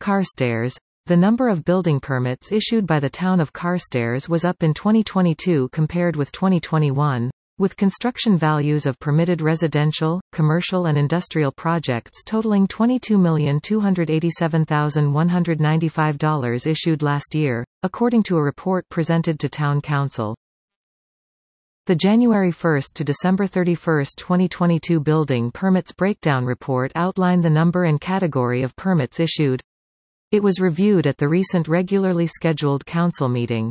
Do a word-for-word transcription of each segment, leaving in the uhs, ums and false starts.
Carstairs. The number of building permits issued by the town of Carstairs was up in twenty twenty-two compared with twenty twenty-one, with construction values of permitted residential, commercial and industrial projects totaling twenty-two million two hundred eighty-seven thousand one hundred ninety-five dollars issued last year, according to a report presented to Town Council. The January first to December thirty-first twenty twenty-two building permits breakdown report outlined the number and category of permits issued. It was reviewed at the recent regularly scheduled council meeting.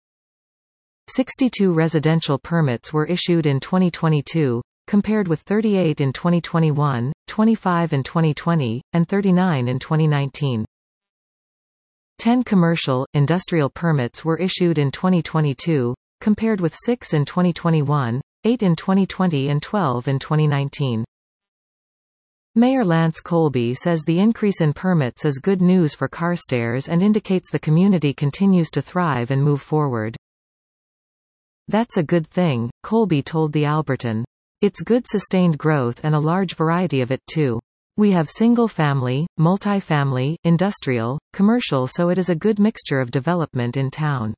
sixty-two residential permits were issued in twenty twenty-two, compared with thirty-eight in twenty twenty-one, twenty-five in twenty twenty, and thirty-nine in twenty nineteen. ten commercial, industrial permits were issued in twenty twenty-two, compared with six in twenty twenty-one, eight in twenty twenty and twelve in twenty nineteen. Mayor Lance Colby says the increase in permits is good news for Carstairs and indicates the community continues to thrive and move forward. "That's a good thing," Colby told the Alberton. "It's good sustained growth and a large variety of it too. We have single-family, multi-family, industrial, commercial, so it is a good mixture of development in town.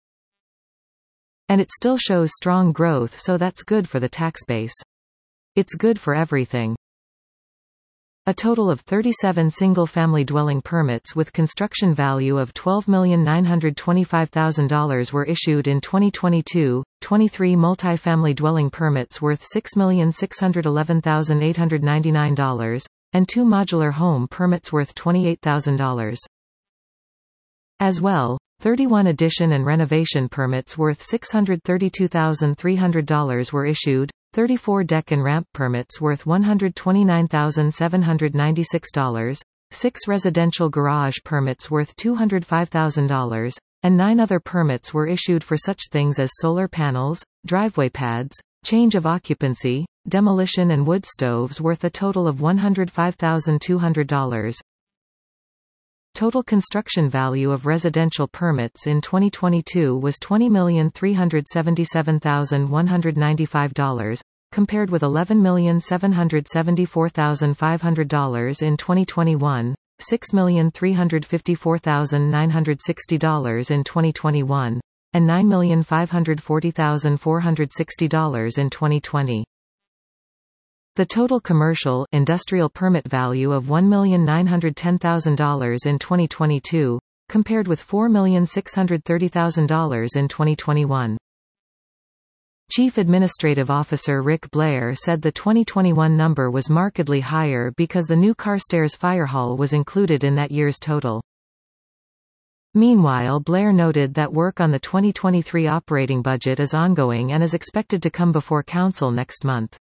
And it still shows strong growth, so that's good for the tax base. It's good for everything." A total of thirty-seven single-family dwelling permits with construction value of twelve million nine hundred twenty-five thousand dollars were issued in twenty twenty-two, twenty-three multi-family dwelling permits worth six million six hundred eleven thousand eight hundred ninety-nine dollars, and two modular home permits worth twenty-eight thousand dollars. As well, thirty-one addition and renovation permits worth six hundred thirty-two thousand three hundred dollars were issued, thirty-four deck and ramp permits worth one hundred twenty-nine thousand seven hundred ninety-six dollars, six residential garage permits worth two hundred five thousand dollars, and nine other permits were issued for such things as solar panels, driveway pads, change of occupancy, demolition and wood stoves worth a total of one hundred five thousand two hundred dollars. Total construction value of residential permits in twenty twenty-two was twenty million three hundred seventy-seven thousand one hundred ninety-five dollars, compared with eleven million seven hundred seventy-four thousand five hundred dollars in twenty twenty-one, six million three hundred fifty-four thousand nine hundred sixty dollars in twenty twenty-one, and nine million five hundred forty thousand four hundred sixty dollars in twenty twenty. The total commercial, industrial permit value of one million nine hundred ten thousand dollars in twenty twenty-two, compared with four million six hundred thirty thousand dollars in twenty twenty-one. Chief Administrative Officer Rick Blair said the twenty twenty-one number was markedly higher because the new Carstairs Fire Hall was included in that year's total. Meanwhile, Blair noted that work on the twenty twenty-three operating budget is ongoing and is expected to come before Council next month.